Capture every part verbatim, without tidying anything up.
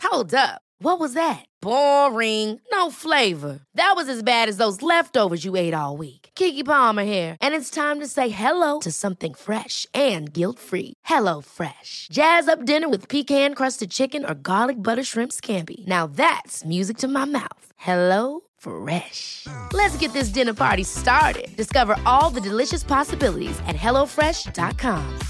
Hold up. What was that? Boring. No flavor. That was as bad as those leftovers you ate all week. Keke Palmer here, and it's time to say hello to something fresh and guilt-free. Hello Fresh. Jazz up dinner with pecan-crusted chicken or garlic butter shrimp scampi. Now that's music to my mouth. Hello Fresh. Let's get this dinner party started. Discover all the delicious possibilities at hello fresh dot com.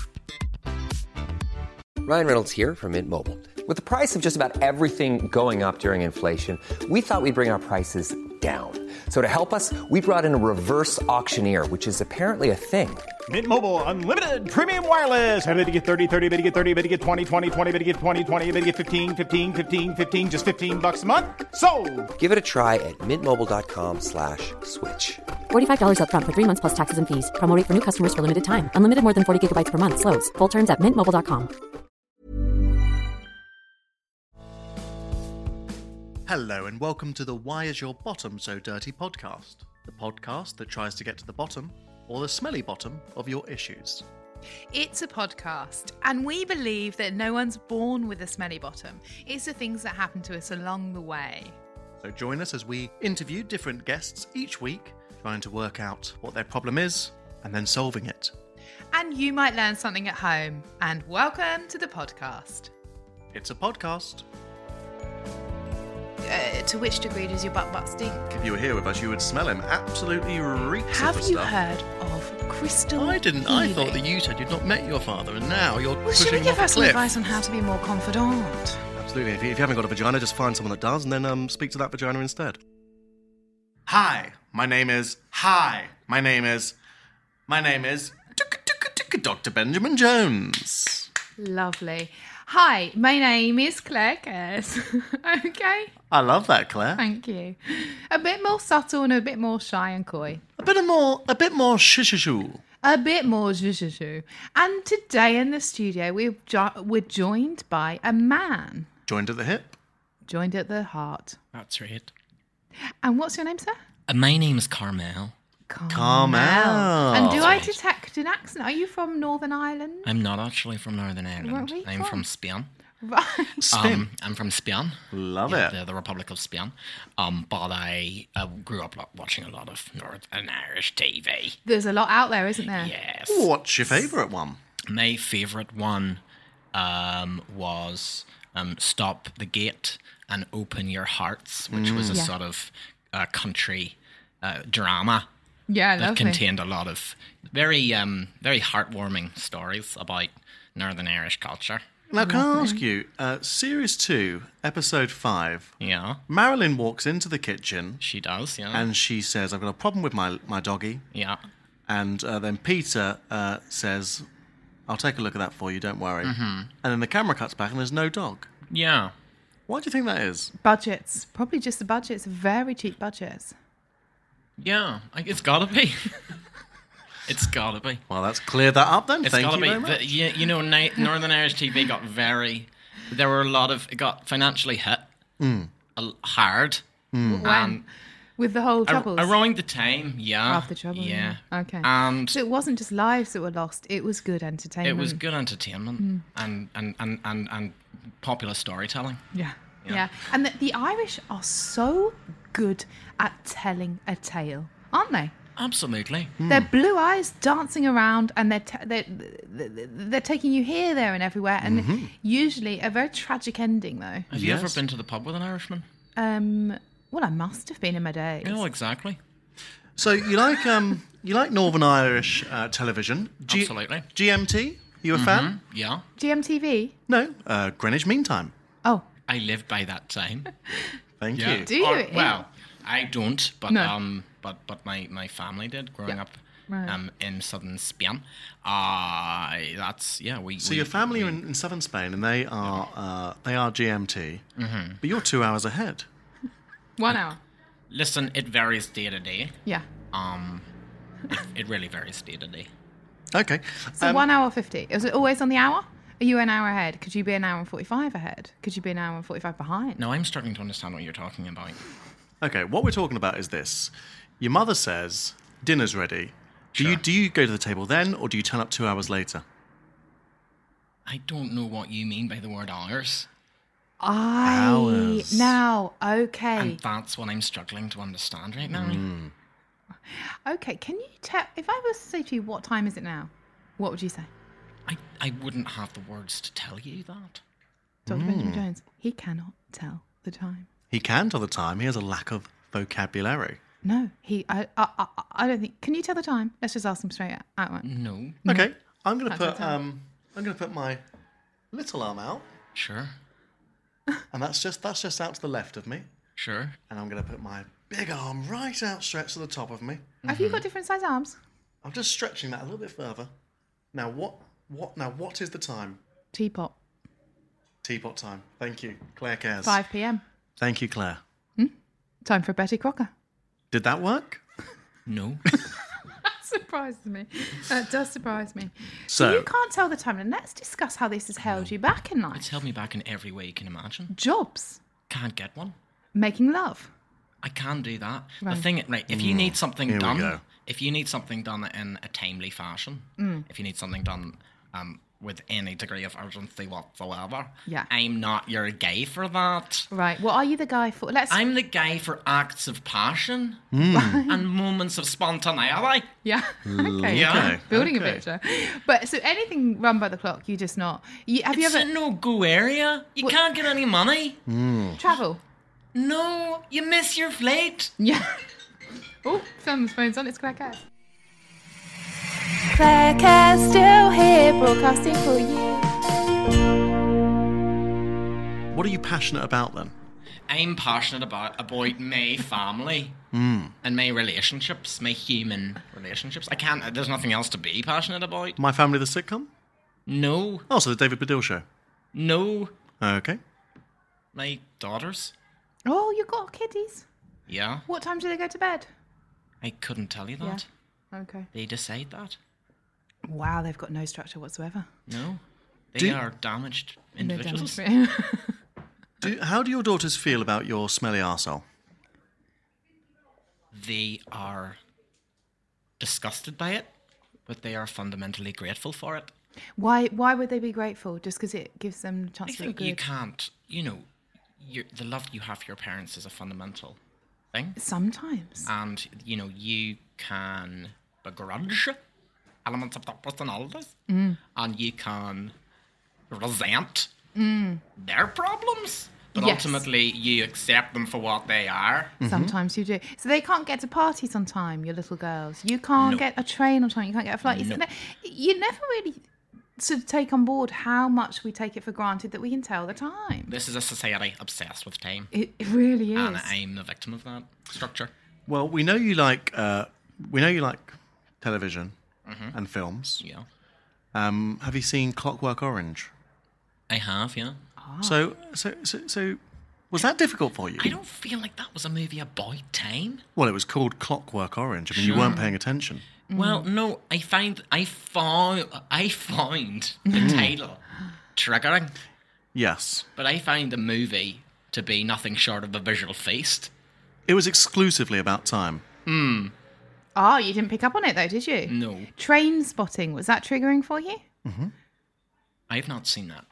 Ryan Reynolds here from Mint Mobile. With the price of just about everything going up during inflation, we thought we'd bring our prices down. So to help us, we brought in a reverse auctioneer, which is apparently a thing. Mint Mobile Unlimited Premium Wireless. How to get thirty, thirty, bit to get thirty, bit to get twenty, twenty, twenty, bit to get twenty, twenty, bit to get fifteen, fifteen, fifteen, fifteen, just fifteen bucks a month? Sold! Give it a try at mintmobile.com slash switch. forty-five dollars up front for three months plus taxes and fees. Promo rate for new customers for limited time. Unlimited more than forty gigabytes per month. Slows full terms at mint mobile dot com. Hello and welcome to the Why Is Your Bottom So Dirty podcast, the podcast that tries to get to the bottom, or the smelly bottom, of your issues. It's a podcast, and we believe that no one's born with a smelly bottom. It's the things that happen to us along the way. So join us as we interview different guests each week, trying to work out what their problem is, and then solving it. And you might learn something at home. And welcome to the podcast. It's a podcast. Uh, to which degree does your butt butt stink? If you were here with us, you would smell him. Absolutely reeks Have of the you stuff. heard of crystal I didn't. I healing? thought that you said you'd not met your father, and now you're Well, should pushing we him give off her a some cliff. advice on how to be more confidant? Absolutely. If you, if you haven't got a vagina, just find someone that does, and then um, speak to that vagina instead. Hi, my name is. Hi, my name is. My name is Doctor Benjamin Jones. Lovely. Hi, my name is Claire Cares. Okay, I love that, Claire. thank you. A bit more subtle and a bit more shy and coy. A bit more, a bit more shushu. A bit more zhuzhuzhu. And today in the studio, we're, jo- we're joined by a man. Joined at the hip. Joined at the heart. That's right. And what's your name, sir? Uh, my name is Carmel. Carmel. And do I Right. detect an accent? Are you from Northern Ireland? I'm not actually from Northern Ireland. we I'm from? from Spain. Right. Spin. Um, I'm from Spain. Love Yeah, it. The, the Republic of Spain. Um, but I uh, grew up lo- watching a lot of Northern Irish T V. There's a lot out there, isn't there? Yes. What's your favourite one? My favourite one um, was um, Stop the Gate and Open Your Hearts, which was a Yeah. sort of uh, country uh, drama Yeah, that lovely. contained a lot of very, um, very heartwarming stories about Northern Irish culture. Now, can I ask you, uh, Series two, Episode five, Yeah, Marilyn walks into the kitchen she does. Yeah, and she says, I've got a problem with my, my doggy. yeah. And uh, then Peter uh, says, I'll take a look at that for you, don't worry. Mm-hmm. And then the camera cuts back and there's no dog. Yeah. Why do you think that is? Budgets. Probably just the budgets. Very cheap budgets. Yeah, I- it's gotta be. It's gotta be. Well, let's clear that up then. It's Thank gotta you be. very much. The, you, you know, Ni- Northern Irish T V got very. There were a lot of. It got financially hit Mm. a- hard. When? Um, With the whole Ar- troubles? around the time, yeah. After trouble. Yeah. Okay. And So it wasn't just lives that were lost. It was good entertainment. it was good entertainment Mm. and, and, and, and, and popular storytelling. Yeah. Yeah. Yeah. And the, the Irish are so good at telling a tale, aren't they? Absolutely. Their blue eyes dancing around, and they're, t- they're they're taking you here, there, and everywhere. And Mm-hmm. usually a very tragic ending, though. Have you ever Yes. been to the pub with an Irishman? Um, well, I must have been in my days. Oh, exactly. So you like um you like Northern Irish uh, television? G- Absolutely. G M T? You a fan? Yeah. G M T V. No. Uh, Greenwich Mean Time. Oh, I lived by that time. Thank Yeah. you. do you? Or- well, I don't, but No. um, but but my, my family did growing Yeah. up Right. um in southern Spain. Uh that's yeah. We So we, your family we, are in, in southern Spain, and they are uh, they are G M T, mm-hmm. but you're two hours ahead. one hour. Listen, it varies day to day. Yeah. Um, it, it really varies day to day. Okay. So Um, one hour fifty. Is it always on the hour? Are you an hour ahead? Could you be an hour and forty-five ahead? Could you be an hour and forty-five behind? No, I'm struggling to understand what you're talking about. Okay, what we're talking about is this: your mother says dinner's ready. Do you Sure. do you go to the table then, or do you turn up two hours later? I don't know what you mean by the word hours. I Hours. now okay. And that's what I'm struggling to understand right now. Mm. Okay, can you tell if I was to say to you what time is it now? What would you say? I, I wouldn't have the words to tell you that. Doctor Benjamin Jones. He cannot tell the time. He can tell the time. He has a lack of vocabulary. No, he. I. I. I, I don't think. Can you tell the time? Let's just ask him straight out. out. No. Okay, I'm going to That's put the time. um, I'm going to put my little arm out, Sure. and that's just that's just out to the left of me, Sure. and I'm going to put my big arm right outstretched to the top of me. Have you got different size arms? I'm just stretching that a little bit further. Now what? What? Now what is the time? Teapot. Teapot time. Thank you, Claire Cares. five p.m. Thank you, Claire. Time for Betty Crocker. Did that work? No. That surprises me. That does surprise me. So- you can't tell the time, and let's discuss how this has held you back in life. It's held me back in every way you can imagine. Jobs, Can't get one. making love. I can do that. Right. The thing, right, if you need something Here we done, go. if you need something done in a timely fashion, Mm. if you need something done um, with any degree of urgency whatsoever, Yeah. I'm not your guy for that. Right. Well, are you the guy for? Let's. I'm the guy for acts of passion Hmm. and moments of spontaneity. Yeah. Okay. Yeah. Okay, Building okay. a picture. But so anything run by the clock, you just not. You, have It's you a ever no-go area. You What- can't get any money. travel? No, you miss your flight. Yeah. Oh, someone's phone's on. It's Claire Cass. Claire Cass still here, broadcasting for you. What are you passionate about then? I'm passionate about about my family and my relationships, my human relationships. I can't. There's nothing else to be passionate about. My Family, the sitcom? No, Oh, so the David Baddiel show. no. Okay. My daughters. Oh, you got kiddies. Yeah, What time do they go to bed? I couldn't tell you that. Okay. They decide that. Wow, they've got no structure whatsoever. No, they Do- are damaged They're individuals. damaged. Do, how do your daughters feel about your smelly arsehole? They are disgusted by it, but they are fundamentally grateful for it. Why? Why would they be grateful? Just because it gives them a I chance to look think you good. can't. You know, your, the love you have for your parents is a fundamental thing. Sometimes. And you know you can begrudge elements of their personalities, Mm. and you can resent their problems, but Yes. ultimately you accept them for what they are. Sometimes you do. So they can't get to parties on time, your little girls. You can't No. get a train on time. You can't get a flight. You, No. you never really sort of take on board how much we take it for granted that we can tell the time. This is a society obsessed with time, It, it really is. and I'm the victim of that structure. Well, we know you like uh, we know you like television and films. Yeah, Um, have you seen Clockwork Orange? I have. Yeah, So, so, so, so, was that difficult for you? I don't feel like that was a movie about time. Well, it was called Clockwork Orange. I mean, you weren't paying attention. Well, no, I find I found I found the title triggering, Yes, but I find the movie to be nothing short of a visual feast. it was exclusively about time. Oh, you didn't pick up on it though, did you? No, Train spotting, was that triggering for you? I've not seen that.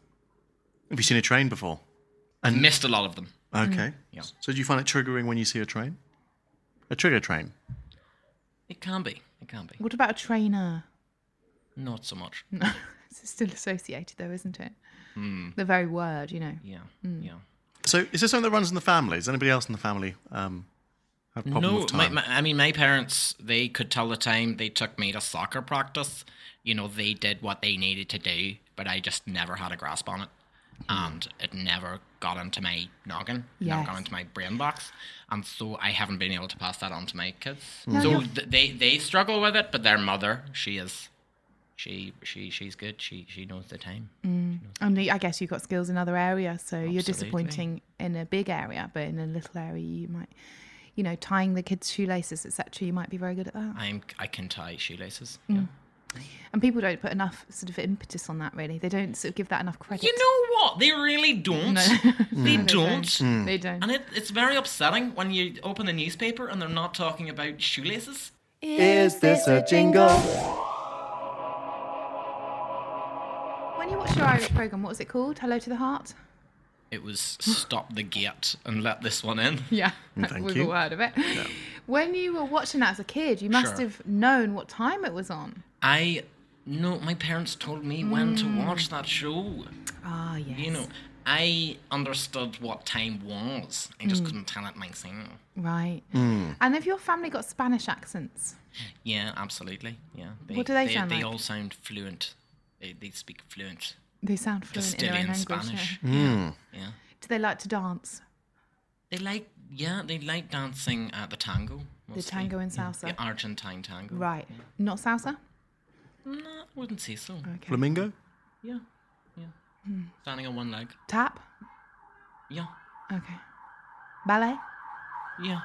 Have you seen a train before? I've missed a lot of them. Okay. Yeah. So, do you find it triggering when you see a train? A trigger train. It can be. It can be. What about a trainer? Not so much. It's still associated though, isn't it? The very word, you know. Yeah. Mm. Yeah. So, is this something that runs in the family? Does anybody else in the family um, have a problem No, with my, time? my, I mean, my parents, they could tell the time. They took me to soccer practice. You know, they did what they needed to do, but I just never had a grasp on it. And it never got into my noggin, never Yes. got into my brain box. And so I haven't been able to pass that on to my kids. No, so you're- th- they, they struggle with it, but their mother, she is, she she she's good. She she knows the time. And I guess you've got skills in other areas, so you're Absolutely. disappointing in a big area, but in a little area you might, you know, tying the kids' shoelaces, et cetera. You might be very good at that. I'm I can tie shoelaces. Mm. Yeah. And people don't put enough sort of impetus on that, really. They don't sort of give that enough credit. You know what? They really don't. No. They No, don't. They don't. And it, it's very upsetting when you open the newspaper and they're not talking about shoelaces. Is this a jingle? When you watched your Irish programme, what was it called? Hello to the Heart? It was stop the gate and let this one in. Yeah, Thank we've you. all heard of it. When you were watching that as a kid, you must Sure. have known what time it was on. I no, my parents told me when to Mm. watch that show. Ah, yes. You know, I understood what time was. I just Mm. couldn't tell it myself. Right. Mm. And have your family got Spanish accents? Yeah, absolutely. Yeah. What do they sound They like? all sound fluent. They they speak fluent They sound fluent in their own Castilian language. Spanish. Yeah. Mm. Yeah. Do they like to dance? They like yeah, they like dancing at the tango. The mostly. tango and Yeah, salsa? The Argentine tango. Right. Not salsa? No, I wouldn't say so. Okay. Flamingo? Yeah. Yeah. Hmm. Standing on one leg. Tap? Yeah. Okay. Ballet? Yeah.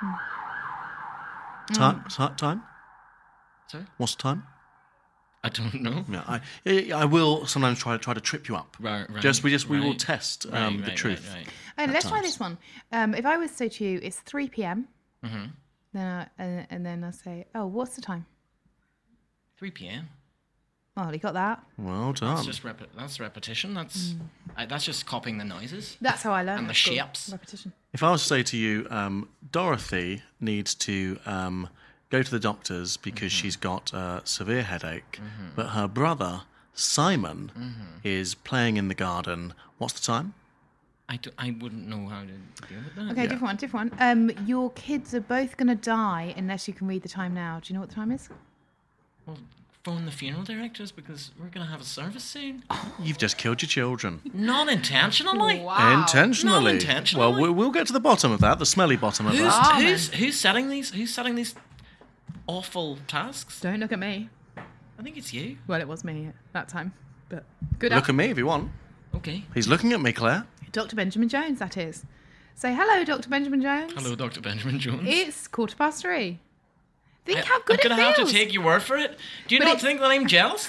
Time? ti- Time? Sorry? What's the time? I don't know. Yeah, I, yeah, I will sometimes try try to trip you up. Right, right. Just we just we will right. test um, Right, the right, truth. right, right. Oh, at let's try times. this one. Um, if I was to say to you, it's three p.m., Mm-hmm. then I, and, and then I say, oh, what's the time? three p.m. Well, you got that. Well done. That's just repi- that's repetition. That's I, that's just copying the noises. That's how I learned. And the at school. shapes. Repetition. If I was to say to you, um, Dorothy needs to um, go to the doctors because Mm-hmm. she's got a severe headache, but her brother Simon Mm-hmm. is playing in the garden. What's the time? I, do, I wouldn't know how to deal with that. Okay, different one, different one. Um, your kids are both going to die unless you can read the time now. Do you know what the time is? Well, phone the funeral directors because we're going to have a service soon. You've just killed your children. Not intentionally. Intentionally. Not intentionally. Well, well, we'll get to the bottom of that, the smelly bottom of Who's, that. who's, who's setting these? Who's setting these awful tasks? Don't look at me. I think it's you. Well, it was me at that time, but good. Look up. at me if you want. Okay. He's looking at me, Claire. Doctor Benjamin Jones, that is. Say hello, Doctor Benjamin Jones. Hello, Doctor Benjamin Jones. It's quarter past three. Think I, how good I'm it gonna feels. have to take your word for it. Do you But not it's- think that I'm jealous?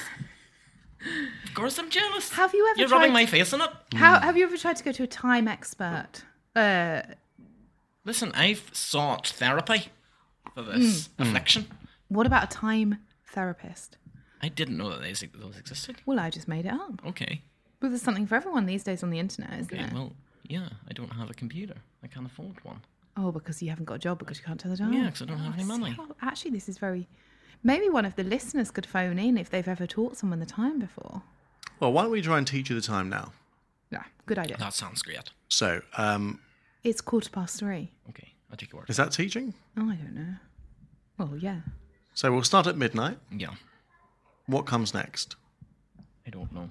Of course I'm jealous. Have you ever You're tried rubbing my face in it. How have you ever tried to go to a time expert? Uh, Listen, I've sought therapy for this Mm. affliction. what about a time therapist? I didn't know that those, those existed. Well, I just made it up. Okay. Well, there's something for everyone these days on the internet, isn't Okay, there? well, yeah, I don't have a computer. I can't afford one. Oh, because you haven't got a job because you can't tell the time. Yeah, 'cause I don't have any see money. how- actually, this is very. Maybe one of the listeners could phone in if they've ever taught someone the time before. Well, why don't we try and teach you the time now? Yeah, good idea. That sounds great. So, um, It's quarter past three. Okay, I'll take your word. is that teaching? Oh, I don't know. Well, yeah. So we'll start at midnight. Yeah, What comes next? I don't know.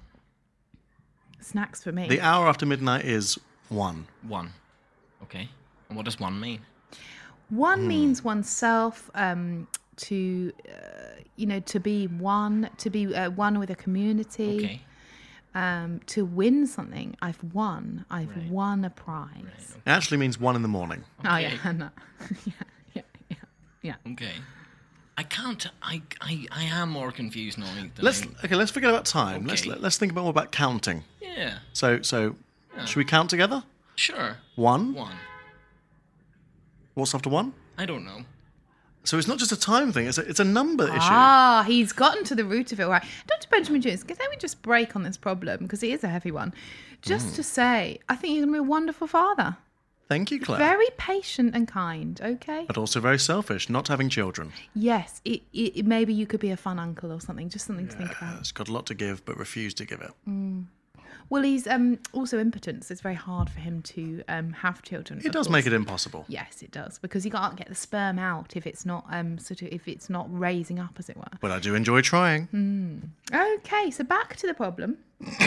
Snacks for me. The hour after midnight is one. One. Okay. And what does one mean? One Hmm. means oneself, um, to, uh, you know, to be one, to be uh, one with a community, Okay. um, to win something. I've won. I've Right. won a prize. It actually means one in the morning. Oh, yeah. no. yeah, yeah, yeah, yeah. Okay. I can't. I. I. I am more confused now. Than Let's I- okay. Let's forget about time. Let's Okay. let's think about more about counting. Yeah. So so, should we count together? Sure. One. One. What's after one? I don't know. So it's not just a time thing. It's a it's a number issue. Ah, he's gotten to the root of it. Right. Doctor Benjamin Jones, can we just break on this problem because it is a heavy one? Just Mm. to say, I think you're going to be a wonderful father. Thank you, Claire. Very patient and kind, okay? But also very selfish, not having children. Yes, it, it, it- maybe you could be a fun uncle or something. Just something to think about. It's got a lot to give, but refused to give it. Well, he's um, also impotent, so it's very hard for him to um, have children. It of does course. make it impossible. Yes, it does, because you can't get the sperm out if it's not um, sort of if it's not raising up, as it were. But I do enjoy trying. Okay, so back to the problem.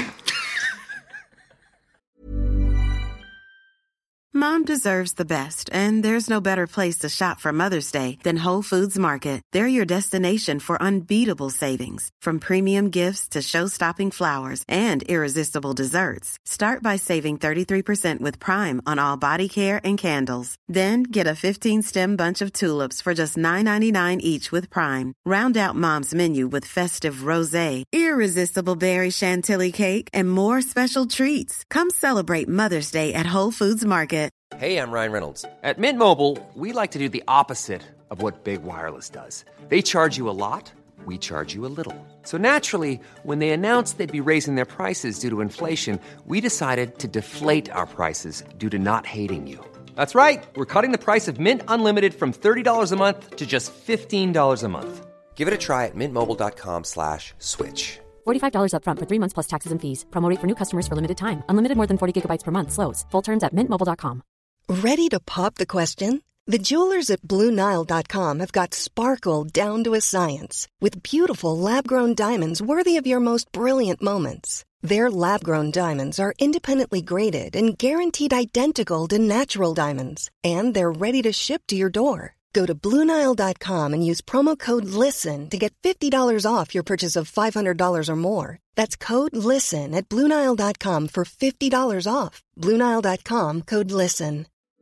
Mom deserves the best, and there's no better place to shop for Mother's Day than Whole Foods Market. They're your destination for unbeatable savings, from premium gifts to show-stopping flowers and irresistible desserts. Start by saving thirty-three percent with Prime on all body care and candles. Then get a fifteen-stem bunch of tulips for just nine ninety-nine each with Prime. Round out Mom's menu with festive rosé, irresistible berry chantilly cake, and more special treats. Come celebrate Mother's Day at Whole Foods Market. Hey, I'm Ryan Reynolds. At Mint Mobile, we like to do the opposite of what Big Wireless does. They charge you a lot, we charge you a little. So naturally, when they announced they'd be raising their prices due to inflation, we decided to deflate our prices due to not hating you. That's right. We're cutting the price of Mint Unlimited from thirty dollars a month to just fifteen dollars a month. Give it a try at mintmobile.com slash switch. forty-five dollars up front for three months plus taxes and fees. Promo rate for new customers for limited time. Unlimited more than forty gigabytes per month. Slows full terms at mint mobile dot com. Ready to pop the question? The jewelers at Blue Nile dot com have got sparkle down to a science with beautiful lab-grown diamonds worthy of your most brilliant moments. Their lab-grown diamonds are independently graded and guaranteed identical to natural diamonds, and they're ready to ship to your door. Go to Blue Nile dot com and use promo code LISTEN to get fifty dollars off your purchase of five hundred dollars or more. That's code LISTEN at Blue Nile dot com for fifty dollars off. Blue Nile dot com, code LISTEN.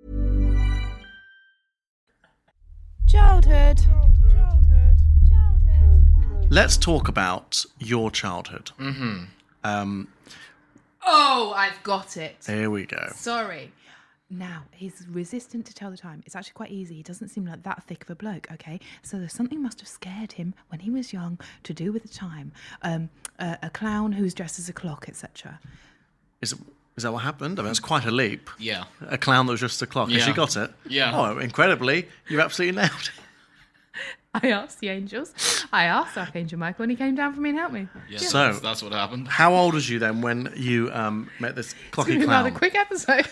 Childhood. Childhood. Childhood. Let's talk about your childhood. Mm-hmm. Um, Oh, I've got it. here we go. Sorry. Now, he's resistant to tell the time. It's actually quite easy. He doesn't seem like that thick of a bloke, okay? So there's something must have scared him when he was young to do with the time. Um, a, a clown who's dressed as a clock, et cetera. Is it, is that what happened? I mean, it's quite a leap. Yeah. A clown that was just a clock. Has Yeah. she got it? Yeah. Oh, incredibly, you absolutely nailed it. I asked the angels. I asked Archangel Michael, and he came down for me and helped me. Yeah, So- that's, that's what happened. How old was you then when you um, met this It's clocky going to be clown? another quick episode.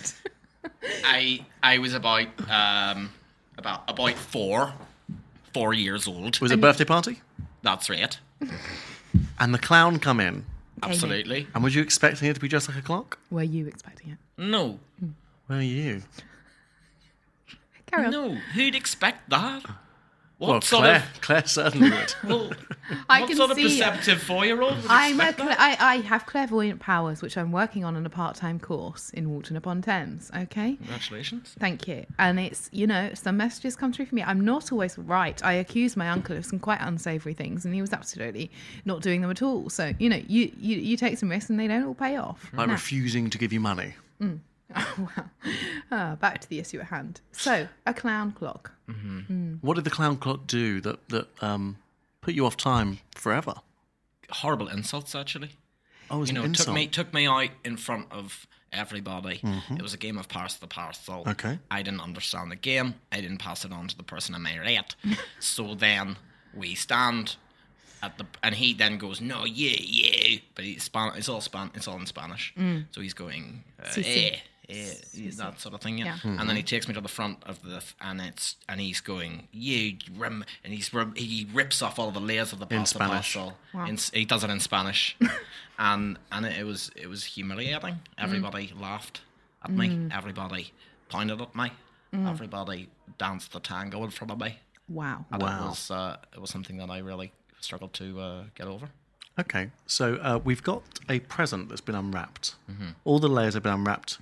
I I was about um about about four, four years old. Was it a birthday party? That's right. And the clown come in. Absolutely. And was you expecting it to be just like a clock? Were you expecting it? No. Were you? Carry on. No. Who'd expect that? What well, sort Claire, of Claire certainly would. well, I what can sort of see- perceptive four-year-old would I'm a expect cla- that? I, I have clairvoyant powers, which I'm working on in a part-time course in Walton upon Thames. Okay. Congratulations. Thank you. And it's, you know, some messages come through for me. I'm not always right. I accuse my uncle of some quite unsavoury things, and he was absolutely not doing them at all. So, you know, you, you, you take some risks and they don't all pay off. Like Now- refusing to give you money. Mm. Oh, well. Ah, back to the issue at hand. So, a clown clock. Mm-hmm. What did the clown clock do that, that um, put you off time forever? Horrible insults, actually. Oh, it was you an know, insult. took me took me out in front of everybody. Mhm. It was a game of pass the parcel. Okay. I didn't understand the game. I didn't pass it on to the person on my right. So then we stand at the, and he then goes, "No, yeah, yeah," but he's Span- it's all Span- it's all in Spanish. Mm. So he's going, uh, Si, si. eh, eh, that sort of thing, yeah. Yeah. Mm-hmm. And then he takes me to the front of the, and it's and he's going, "You rim," and he's rim- he rips off all the layers of the In pasta Spanish. parcel. Wow. In, he does it in Spanish, and and it, was it was humiliating. Everybody laughed at me. Mm. Everybody pointed at me. Mm. Everybody danced the tango in front of me. Wow. And Wow. it was uh, it was something that I really struggled to uh, get over. Okay, so uh, we've got a present that's been unwrapped. Mhm. All the layers have been unwrapped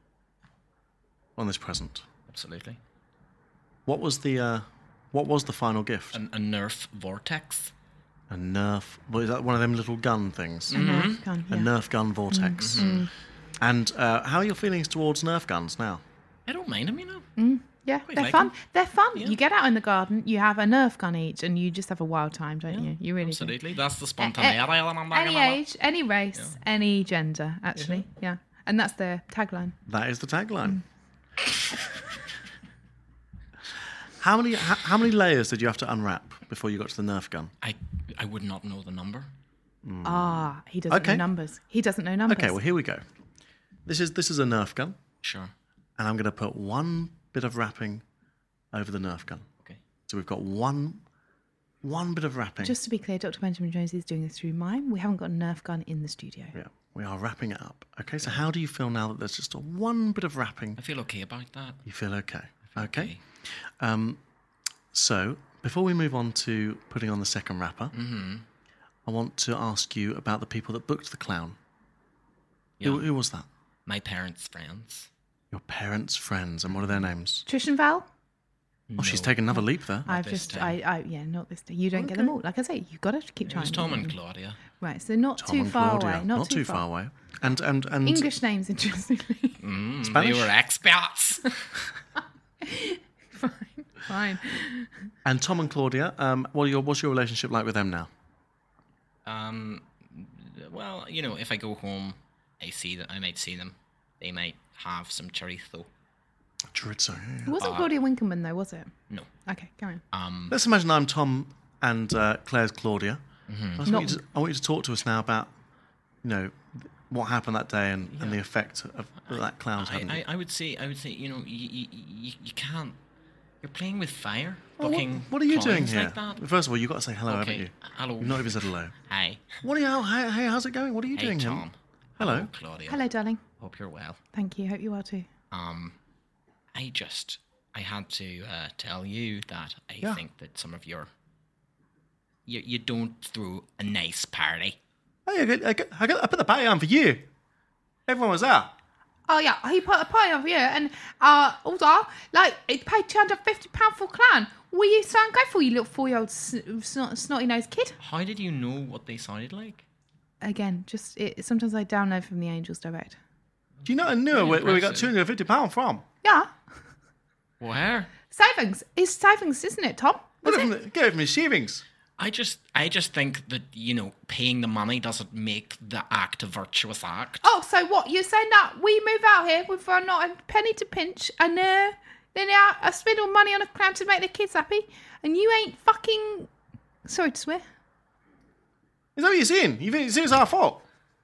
on this present. Absolutely. What was the uh, what was the final gift? An, a Nerf Vortex. A Nerf. What is that? One of them little gun things. A Nerf gun, A yeah. Nerf gun vortex. Mhm. And uh, how are your feelings towards Nerf guns now? I don't mind them, you know. Mm, yeah, Quite they're like fun. them. They're fun. You get out in the garden, you have a Nerf gun each, and you just have a wild time, don't you? You really do. Absolutely. That's the spontaneity element I'm talking Any about. age, any race, any gender, actually. Yeah. And that's their tagline. That is the tagline. How many how, how many layers did you have to unwrap before you got to the Nerf gun? I I would not know the number. Ah, he doesn't Okay. know numbers. He doesn't know numbers. Okay, well here we go. This is this is a Nerf gun. Sure. And I'm going to put one bit of wrapping over the Nerf gun. Okay. So we've got one one bit of wrapping. Just to be clear, Doctor Benjamin Jones is doing this through mime. We haven't got a Nerf gun in the studio. Yeah, we are wrapping it up. Okay, so how do you feel now that there's just a one bit of wrapping? I feel okay about that. You feel okay. feel okay. okay. Um, so before we move on to putting on the second wrapper, Mm-hmm. I want to ask you about the people that booked the clown. Yeah. Who, who was that? My parents' friends. Your parents' friends, and what are their names? Trish and Val? Oh, she's taken another leap there. I've this just, time. I, I, yeah, not this time. You don't get them all. Like I say, you've got to keep It trying. was Tom and Claudia. Right, so not Tom too and far Claudia. away. Not, too far away. And and and English names, interestingly. Mm, Spanish? They were experts. Fine, fine. and Tom and Claudia. Um, what are your, what's your relationship like with them now? Um, well, you know, if I go home, I see that I might see them. They might have some chorizo. Chorizo. Yeah. It wasn't Uh, Claudia Winkleman, though, was it? No. Okay, go on. Um, Let's imagine I'm Tom and uh, Claire's Claudia. Mhm. I, just want Not- you to, I want you to talk to us now about, you know, what happened that day and, and the effect of that, that clown's I, having. I, I would say, I would say, you know, you, you, you, you can't. You're playing with fire. Oh, what, booking what are you doing clowns here? Like that. First of all, you've got to say hello, Okay, haven't you? hello. You've not even said hello. Hi. What are you? how- Hey, hey, how's it going? What are you Hey, doing here? Tom. Hello. Claudia. Hello, darling. Hope you're well. Thank you. Hope you are too. Um, I just, I had to uh, tell you that I Yeah. think that some of your, you, you don't throw a nice party. Hey, I, got, I, got, I, got, I put the party on for you. Everyone was there. Oh yeah, he put a pie over here, and uh, also like it paid two hundred fifty pound for a clown. Were you so ungrateful, you little four-year-old snot, snotty-nosed kid? How did you know what they sounded like? Again, just it, sometimes I download from the Angels Direct. Do you know I knew Really where, where we got impressive. two hundred fifty pounds from? Yeah, Where? savings. It's savings, isn't it, Tom? What Is if it? me, gave me shavings? I just, I just think that, you know, paying the money doesn't make the act a virtuous act. Oh, so what? You're saying that we move out here with uh, not a penny to pinch, and uh, then I, I spend all money on a clown to make the kids happy, and you ain't fucking. Sorry to swear. Is that what you're saying? You think it's our fault?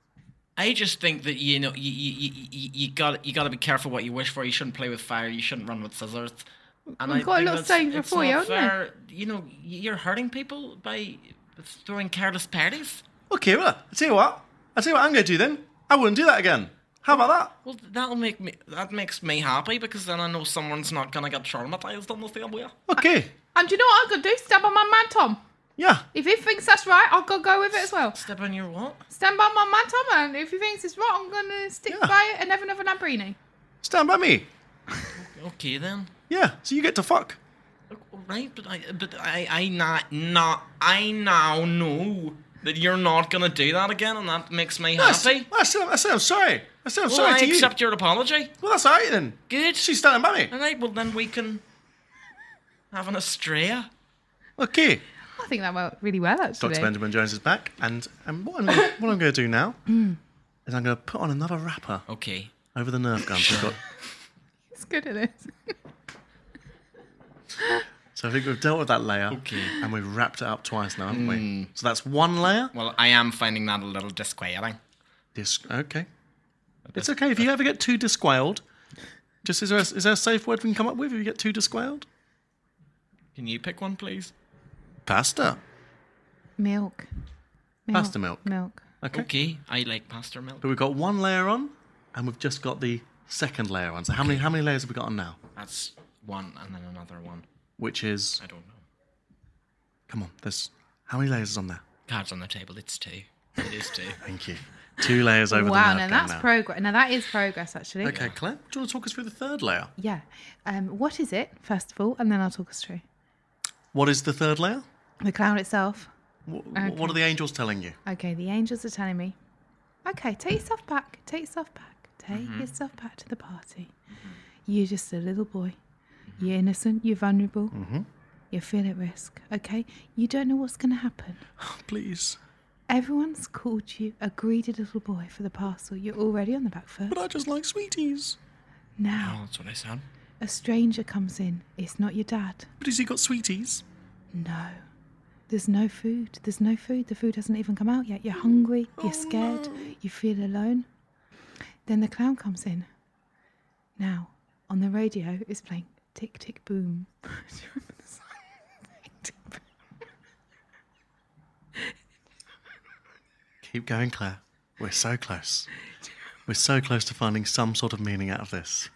I just think that, you know, you you, you, you, you got you got to be careful what you wish for. You shouldn't play with fire. You shouldn't run with scissors. And We've I got a think lot of that's- sayings it's before you, not haven't we? fair. You know, you're hurting people by throwing careless parties. Okay, well, I'll tell you what. I'll tell you what I'm going to do then. I wouldn't do that again. How about that? Well, that'll make me. That makes me happy because then I know someone's not gonna get traumatized on the same way. Okay. And do you know what I'm gonna do? Stab on my man, Tom. Yeah. If he thinks that's right, I'll go go with it as well. Step on your what? Stand by my man, Tom, and if he thinks it's right, I'm gonna stick Yeah. by it and have another Lamborghini. Stand by me. Okay then. Yeah, so you get to fuck. Right, but I, but I, I not, not, I now know that you're not gonna do that again, and that makes me Yes. happy. I said, I said I'm sorry. I said I'm Well, sorry I to you. accept your apology. Well, that's all right then. Good. She's standing by me. All right. Well, then we can have an Estrella. Okay. I think that went really well, actually. Doctor Benjamin Jones is back, and, and what I'm gonna, what I'm going to do now is I'm going to put on another wrapper Okay. over the Nerf guns we've got. He's good at this. So I think we've dealt with that layer, Okay. and we've wrapped it up twice now, haven't we? So that's one layer. Well, I am finding that a little disquieting. Dis- okay. It's okay if you ever get too disquailed. Just is there a, is there a safe word we can come up with if you get too disquailed? Can you pick one, please? Pasta. Milk. Pasta milk. Milk. Okay. Okay. I like pasta milk. But we've got one layer on, and we've just got the second layer on. So how many how many layers have we got on now? That's one, and then another one. Which is, I don't know. come on, there's how many layers is on there? Cards on the table. It's two. It is two. Thank you. Two layers over Wow, the now Nerf gun that's now. progress. Now that is progress, actually. Okay, Claire, do you want to talk us through the third layer? Yeah. Um, what is it, first of all, and then I'll talk us through. What is the third layer? The clown itself. What, Okay. what are the angels telling you? Okay, the angels are telling me, okay, take yourself back, take yourself back, take Mm-hmm. yourself back to the party. You're just a little boy. You're innocent, you're vulnerable, Mm-hmm. you feel at risk, okay? You don't know what's going to happen. Please. Everyone's called you a greedy little boy for the parcel. You're already on the back foot. But I just like sweeties. Now, Oh, that's what I said. a stranger comes in. It's not your dad. But has he got sweeties? No. There's no food. There's no food. The food hasn't even come out yet. You're hungry. You're Oh, scared. no. You feel alone. Then the clown comes in. Now, on the radio, it's playing Tick, Tick, Boom. Do you remember the song? Tick, Tick, Boom. Keep going, Claire. We're so close. We're so close to finding some sort of meaning out of this.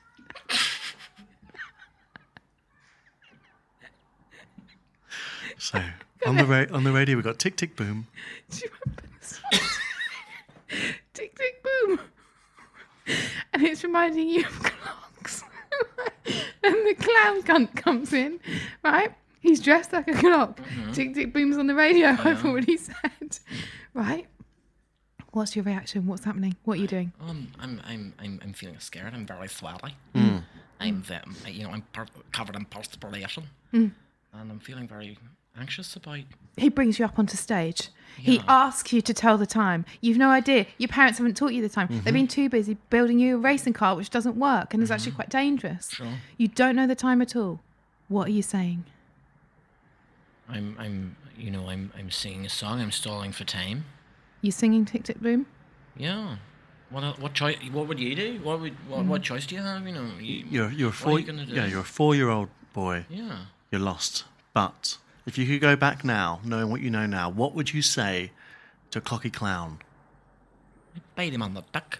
So, on the ra- on the radio, we've got Tick, Tick, Boom. Do you remember the song? Tick, Tick, Boom. And it's reminding you of clocks. And the clown cunt comes in, right? He's dressed like a clock. Tick, Tick, Boom's on the radio, I've already said. Right? What's your reaction? What's happening? What are you doing? Um, I'm, I'm, I'm, I'm feeling scared. I'm very sweaty. Mm. I'm, ve- you know, I'm per- covered in perspiration, Mm. and I'm feeling very anxious about? He brings you up onto stage. He Yeah. asks you to tell the time. You've no idea. Your parents haven't taught you the time. Mhm. They've been too busy building you a racing car, which doesn't work and is actually quite dangerous. Sure. You don't know the time at all. What are you saying? I'm, I'm, you know, I'm, I'm singing a song. I'm stalling for time. You singing Tick Tick Boom? Yeah. What, el- what choice? What would you do? What would, what, Mm. what choice do you have? You know, you, You're you're a what are four. you gonna do? Yeah, you're a four-year-old boy. Yeah. You're lost. But if you could go back now, knowing what you know now, what would you say to Clocky Clown? Bite him on the duck.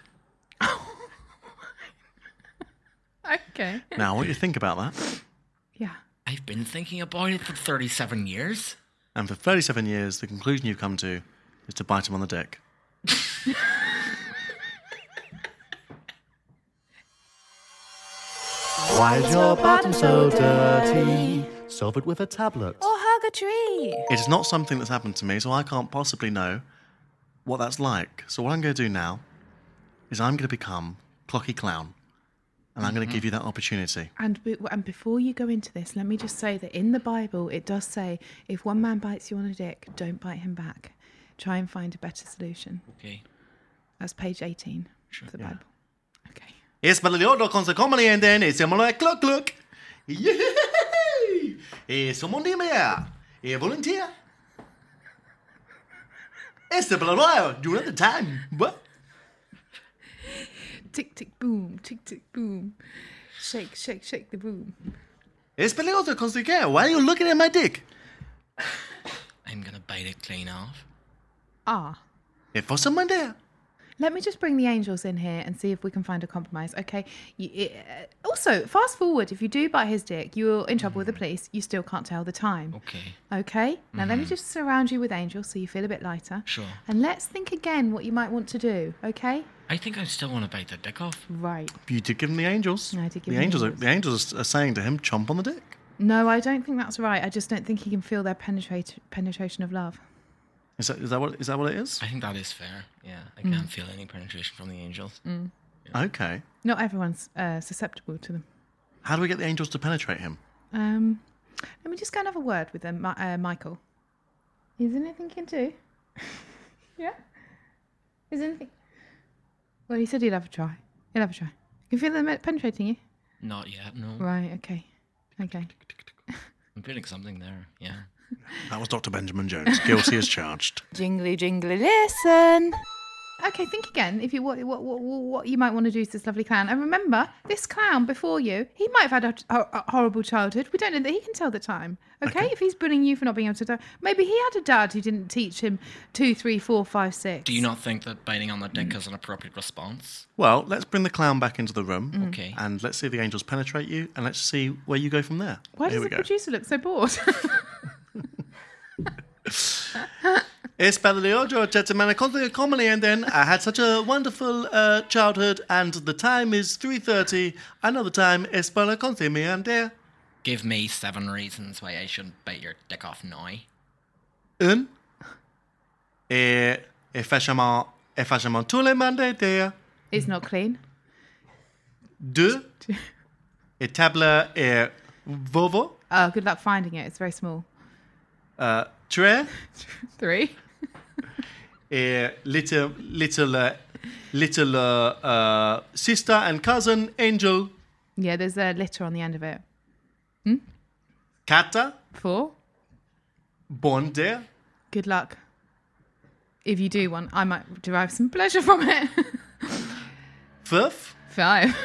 Okay. Now, I want you to think about that. Yeah. I've been thinking about it for thirty-seven years. And for thirty-seven years, the conclusion you've come to is to bite him on the dick. Why is your bottom so dirty? Solve it with a tablet. Or hug a tree. It is not something that's happened to me, so I can't possibly know what that's like. So what I'm going to do now is I'm going to become Clocky Clown. And I'm going to give you that opportunity. And be- and before you go into this, let me just say that in the Bible, it does say, if one man bites you on a dick, don't bite him back. Try and find a better solution. Okay. That's page eighteen of the Bible. Es Baliodo con se comedy and then it's a cluck cluck. Yay! Es someone near me. A volunteer. It's the Baliodo. Do another time. What? Tick, tick, boom, tick, tick, boom. Shake, shake, shake the boom. Es Baliodo con se que. Why are you looking at my dick? I'm gonna bite it clean off. Ah. If for someone there. Let me just bring the angels in here and see if we can find a compromise. Okay. You, it, uh, also, fast forward. If you do bite his dick, you're in trouble with the police. You still can't tell the time. Okay. Okay. Now let me just surround you with angels so you feel a bit lighter. Sure. And let's think again what you might want to do. Okay. I think I still want to bite the dick off. Right. You did give him the angels. I did give the him the angels. Are, angels. the angels are saying to him, "Chomp on the dick." No, I don't think that's right. I just don't think he can feel their penetrate, penetration of love. Is that is that what is that what it is? I think that is fair. Yeah, I Mm. can't feel any penetration from the angels. Mm. Okay. Not everyone's uh, susceptible to them. How do we get the angels to penetrate him? Um, let me just go and have a word with them, Mi- uh, Michael. Is there anything you can do? Yeah? Is there anything? Well, he said he'd have a try. He'll have a try. You feel them penetrating you? Not yet, no. Right, okay. Okay. I'm feeling something there, yeah. That was Doctor Benjamin Jones, guilty as charged. Jingly, jingly, listen. Okay, think again if you what what what, what you might want to do to this lovely clown. And remember, this clown before you, he might have had a, a, a horrible childhood. We don't know that he can tell the time. Okay? Okay. If he's bullying you for not being able to tell, maybe he had a dad who didn't teach him two, three, four, five, six. Do you not think that biting on the dick is an appropriate response? Well, let's bring the clown back into the room. Mm. Okay. And let's see if the angels penetrate you, and let's see where you go from there. Why Here does we the go. producer look so bored? It's Baliojo, gentlemen, comedy, and then I had such a wonderful uh, childhood, and the time is three thirty. Another time is Balioconte, me and there. Give me seven reasons why I shouldn't bite your dick off now. Un. Et, et fâchement, et fâchement tous les mandats there. It's not clean. Deux. Et table et vovo. Oh, good luck finding it. It's very small. Uh, tres. Three. Et little, little, uh, little uh, uh, sister and cousin angel. Yeah, there's a litter on the end of it. Kata. Four. Born there. Good luck. If you do one, I might derive some pleasure from it. Fifth. Five.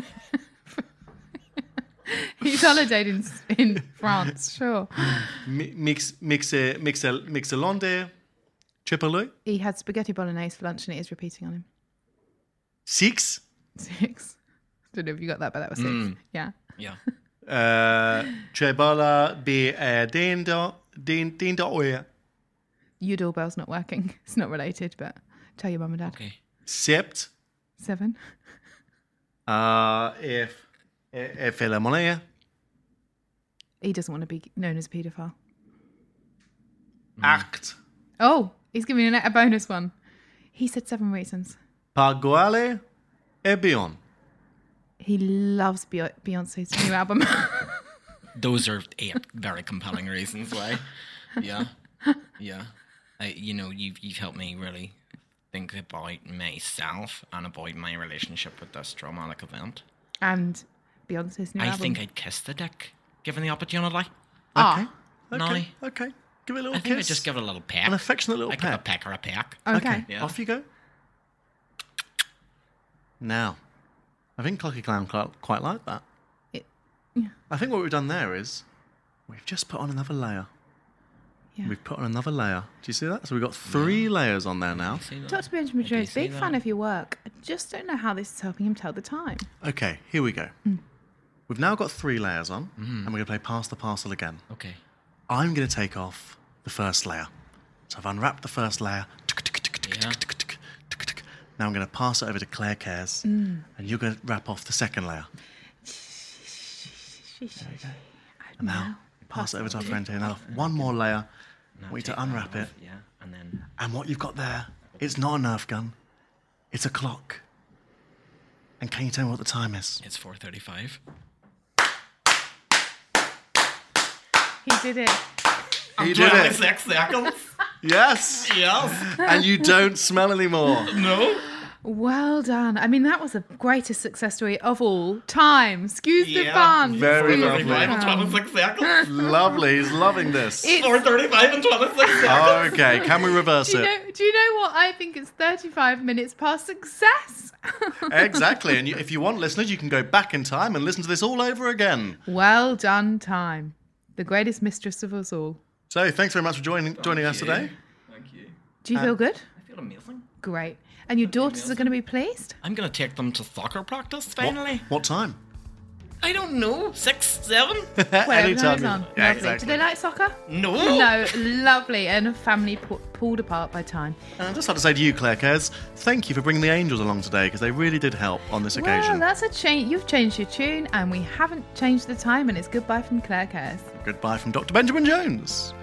He's holidayed in, in France, sure. Mi- Mix, mix, uh, mix, uh, mix along there. Triple. He had spaghetti bolognese for lunch and it is repeating on him. Six. Six. Don't know if you got that, but that was six. Mm. Yeah. Yeah. Uh, Trebola be uh, dindo, din, dindo oya. Your doorbell's not working. It's not related, but tell your mum and dad. Okay. Sept. Seven. Uh, if, if la moneda. He doesn't want to be known as a paedophile. Act. Oh, he's giving you a bonus one. He said seven reasons. Paguale e Bion. He loves Bey- Beyonce's new album. Those are eight very compelling reasons why. Yeah. Yeah. I, you know, you've, you've helped me really think about myself and about my relationship with this traumatic event. And Beyonce's new I album. think I'd kiss the dick, given the opportunity. Ah. No. Okay. Okay. Give it a little I think kiss. I'd just give it a little peck. An affectionate little I peck. give a peck or a peck. Okay. Yeah. Off you go. Now, I think Clocky Clown quite, quite like that. It, yeah. I think what we've done there is we've just put on another layer. Yeah. We've put on another layer. Do you see that? So we've got three layers on there now. Doctor Benjamin Jones, big fan of your work. I just don't know how this is helping him tell the time. Okay, here we go. Mm. We've now got three layers on, and we're going to play Pass the Parcel again. Okay. I'm going to take off the first layer. So I've unwrapped the first layer. Yeah. Now I'm going to pass it over to Claire Cares, Mm. and you're going to wrap off the second layer. And now, pass it over to our friend here. Now, one more layer. I want you to unwrap it. Yeah, and then... And what you've got there, it's not a Nerf gun. It's a clock. And can you tell me what the time is? It's four thirty-five. He did it. He did it. twenty-six seconds. Yes. Yes. And you don't smell anymore. No. Well done. I mean, that was the greatest success story of all time. Excuse the Yeah. fun. Very Excuse lovely. the thirty-five and fun. twenty-six seconds. Lovely. He's loving this. It's- four thirty-five and twenty-six seconds. Okay, can we reverse Do you, it? know, do you know what? I think it's thirty-five minutes past success. Exactly. And you, if you want, listeners, you can go back in time and listen to this all over again. Well done, time. The greatest mistress of us all. So thanks very much for joining joining us you. today. Thank you. Do you Uh, feel good? I feel amazing. Great. And your daughters are going to be pleased? I'm going to take them to soccer practice, What, finally. what time? I don't know. Six, seven? Whatever Anytime. goes on. Yeah, Lovely. exactly. Do they like soccer? No. No, lovely. And a family pu- pulled apart by time. And I just have to say to you, Claire Cares, thank you for bringing the angels along today because they really did help on this Well, occasion. that's a change. You've changed your tune, and we haven't changed the time, and it's goodbye from Claire Cares. Goodbye from Doctor Benjamin Jones.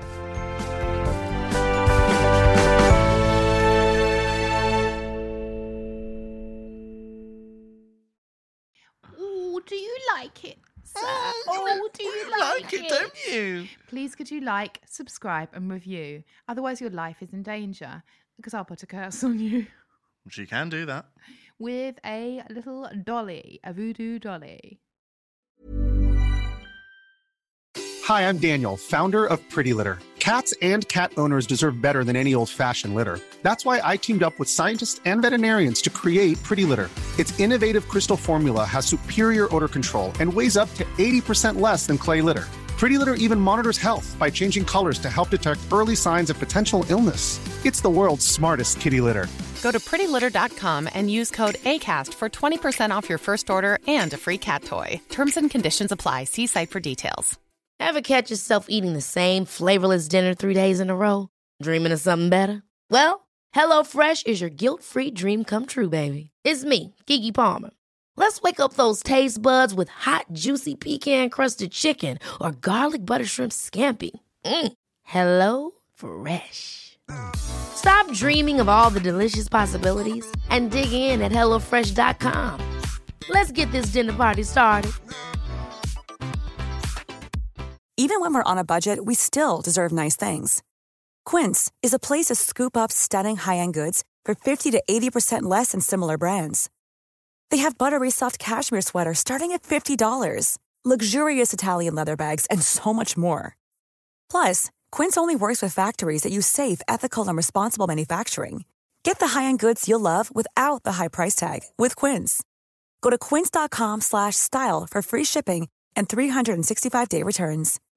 Oh, do you like it, sir? Oh, do you like, it? don't you? Please could you like, subscribe, and review? Otherwise, your life is in danger because I'll put a curse on you She can do that. with a little dolly, a voodoo dolly. Hi, I'm Daniel, founder of Pretty Litter. Cats and cat owners deserve better than any old-fashioned litter. That's why I teamed up with scientists and veterinarians to create Pretty Litter. Its innovative crystal formula has superior odor control and weighs up to eighty percent less than clay litter. Pretty Litter even monitors health by changing colors to help detect early signs of potential illness. It's the world's smartest kitty litter. Go to pretty litter dot com and use code ACAST for twenty percent off your first order and a free cat toy. Terms and conditions apply. See site for details. Ever catch yourself eating the same flavorless dinner three days in a row? Dreaming of something better? Well, HelloFresh is your guilt-free dream come true, baby. It's me, Keke Palmer. Let's wake up those taste buds with hot, juicy pecan-crusted chicken or garlic butter shrimp scampi. Mm. Hello Fresh. Stop dreaming of all the delicious possibilities and dig in at hello fresh dot com. Let's get this dinner party started. Even when we're on a budget, we still deserve nice things. Quince is a place to scoop up stunning high-end goods for fifty to eighty percent less than similar brands. They have buttery soft cashmere sweaters starting at fifty dollars, luxurious Italian leather bags, and so much more. Plus, Quince only works with factories that use safe, ethical, and responsible manufacturing. Get the high-end goods you'll love without the high price tag with Quince. Go to quince dot com slash style for free shipping and three sixty-five day returns.